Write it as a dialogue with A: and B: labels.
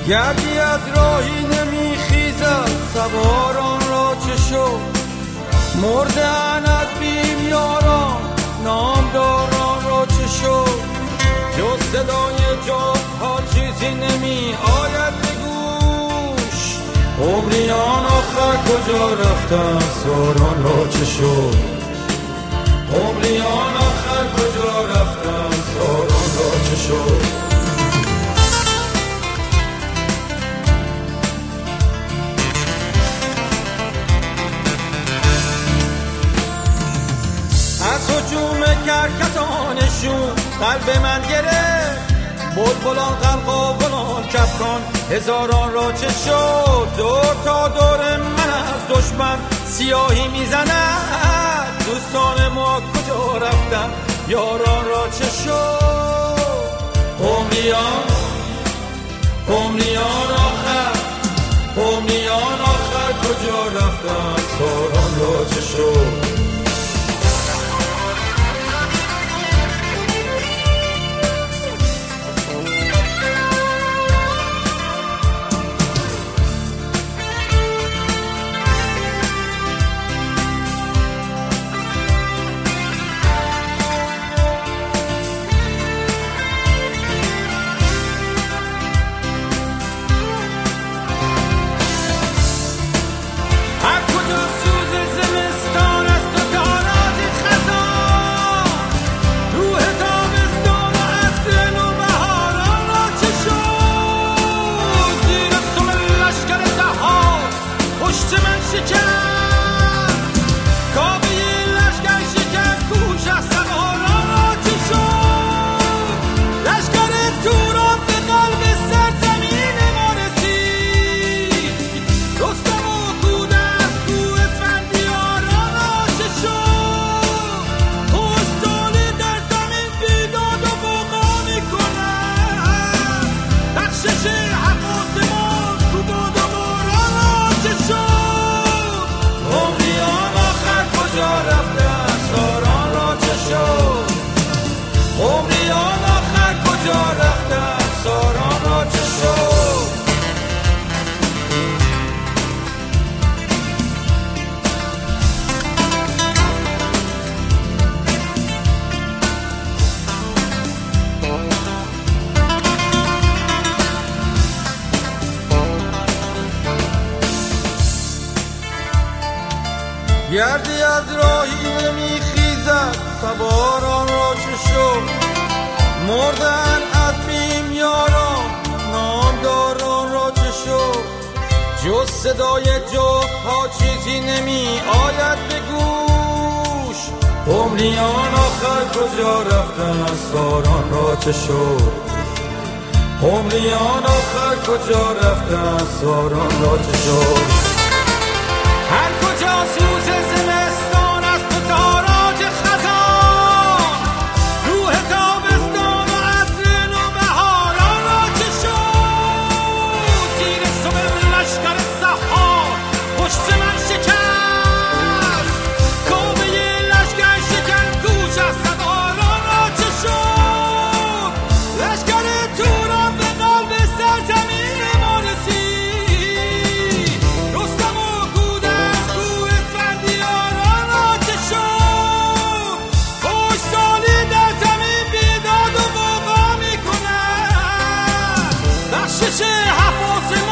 A: گردی از راهی نمیخیزد سواران را چه شد، مردن از بیم یاران نامداران را چه شد، جز صدای جاها چیزی نمی آید به گوش، عمریان آخر کجا رفتن ساران را چه شد، عمریان آخر کجا رفتن ساران را چه شد. از هجوم کرکسانشون قلب من گرفت، بلبلان غلغاولان کفران هزاران را چه شد، دور تا دور من از دشمن سیاهی میزند، دوستان ما کجا رفتن یاران را چه شد، قمریان آخر کجا رفتن ساران را چه شد. گردی از راهی نمیخیزد سواران را چه شد، مردن از بیم یاران نامداران را چه شد، جز صدای جاها چیزی نمی آید به گوش، عمریان آخر کجا رفتن ساران را چه شد، عمریان آخر کجا رفتن ساران را چه شد. هر کجا سوز زمستان است و تاراج خزان، روح تابستان و عطر نوبهاران را چه شد، تیر صبح لشکر سحار پشت من شکست، کابه لشکر شکن کوش از سواران را چه شد، لشکر توران به قلب سرزمین ما رسید، رستم و بخشش حفاظ